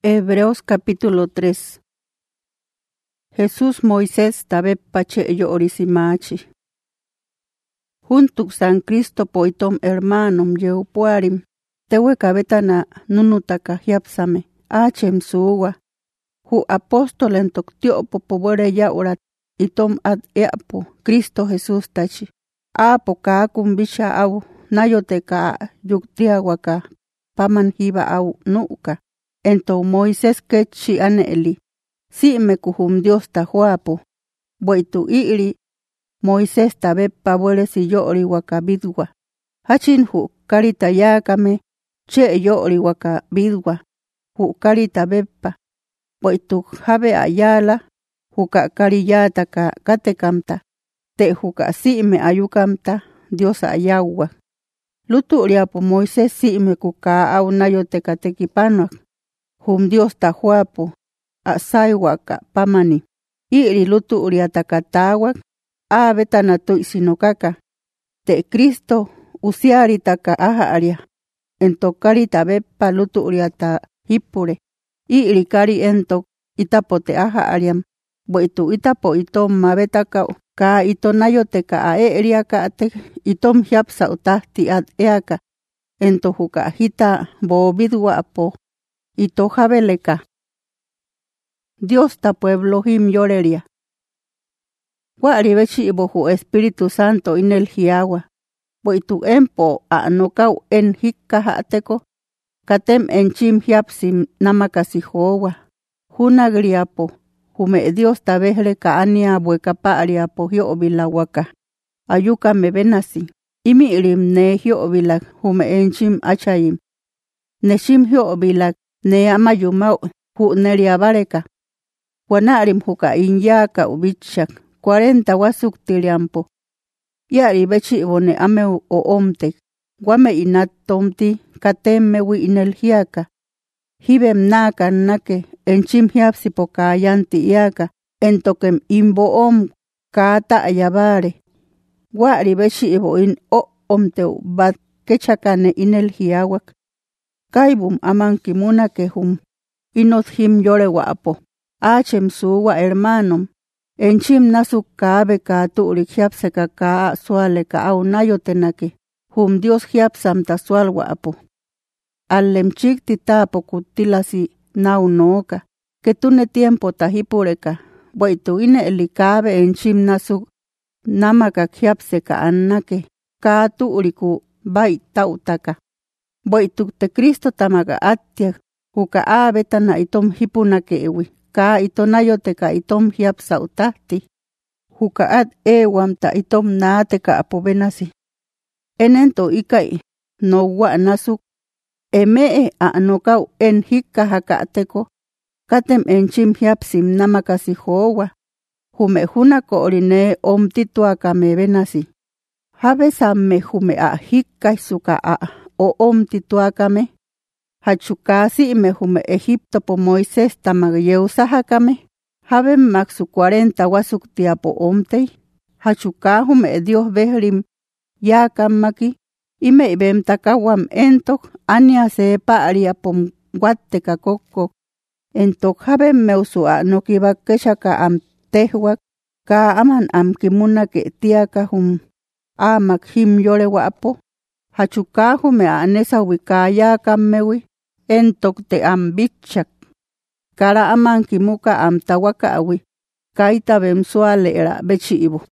Hebreos capítulo 3. Jesús Moisés tabe pacheyo orisimachi. Juntuk San Cristo poitom hermanom yeupuarim. Tewe kabetana nunutaka hiapsame. Achem suwa. Hu apostolen toktiopo pobore yaurat. Itom ad eapo Cristo Jesús tachi. Apo kaakum bisha au. Nayoteka yuktiawaka. Paman hiba au nuka. Ento Moisés kechi aneli. Si me kuhum Dios ta huapo. Boitu iri. Moisés tabe pabuele si yori waka bidwa. Hachin hu karita yakame. Che yori waka bidwa. Hu karita beppa. Boitu habe ayala. Huka kariyata ka katekamta. Te huka si me ayukamta. Dios ayawa. Lutu riapo Moisés si me kuka au nayote katekipanuak. Hum Dios ta huapo, asaiwaka pamani. Iri lutu uriatakatawak, betana tuisinokaka. Te Cristo usiari taka aharia. Entokari tabepa lutu uriata hipure. Iri kari entok itapote ahariam. Boitu itapo itom mabetaka ka itonayoteka aeriaka ate itom hiapsa utahti ad eaka. Entohuka hita bobidwa apo. Ito jabeleka. Dios ta pueblo him yoreria. Wari bechi bohu Espíritu Santo inel hiawa. Boitu empo anokau en hikka hateko. Katem enchim hiapsim namakasihowa. Hunagriapo. Hume Dios ta behre ka ania buekapariapo hiobilawaka. Ayuka me benasi. Imirim ne hiobilak hume enchim achayim. Neshim hiobilak. Ne amayumau hu neriabareka. Wanarim huka inyaka ubichak. 40 wasuk tiliampo. Yari bechi bone ameu o omtek. Wame inat tomti katemme wi inelhiaka. Hibem naka nake enchim hiapsipo kayanti iaka. Entokem imbo kata ayabare. Wari bechi bo in o omteu bat kechakane inelhiawak. Kaibum aman kimuna kehum. Inot him yore wapo. Achem suwa hermanom. Enchim nasuk kaabe ka turik hiapseka ka suale ka au nayotenake. Hum Dios hiapsam ta sual wapo. Alem chikti tapo kutilasi nau noka. Que tune tiempo tahipureka. Boitu ine elikabe enchim nasuk. Namaka hiapseka annake. Ka turiku bai tautaka. Boitu te Cristo tamaga atiak, huka betana itom hipunake ewi, ka itonayoteka itom hiapsa utahti, huka ewam ta itom naateka apobenasi. Enento ikai, no wa nasuk, emee anokau en hikka hakateko, katem enchim hiapsim namakasi howa, hume hunako orine omtituaka me benasi. Habe samme hume hikka suka o omtituakame. Hachukasi me hume Egipto po Moisés tamagyeusajakame. Habe maxu 40 wasuk tiapo omtei. Hachukahu me Dios behrim yakamaki. Ime ibem takawam entok ania sepa aria pom guatteka kokko. Entok habe meusu nokibakeshaka am tehwak. Ka aman am kimuna ke tiaka hum. Amak him yore wapo. Hachukahu me anesa wikaya kamewi. Entok te ambichak. Kara aman kimuka am tawaka awi. Kaita bemsuale era bechi ibu.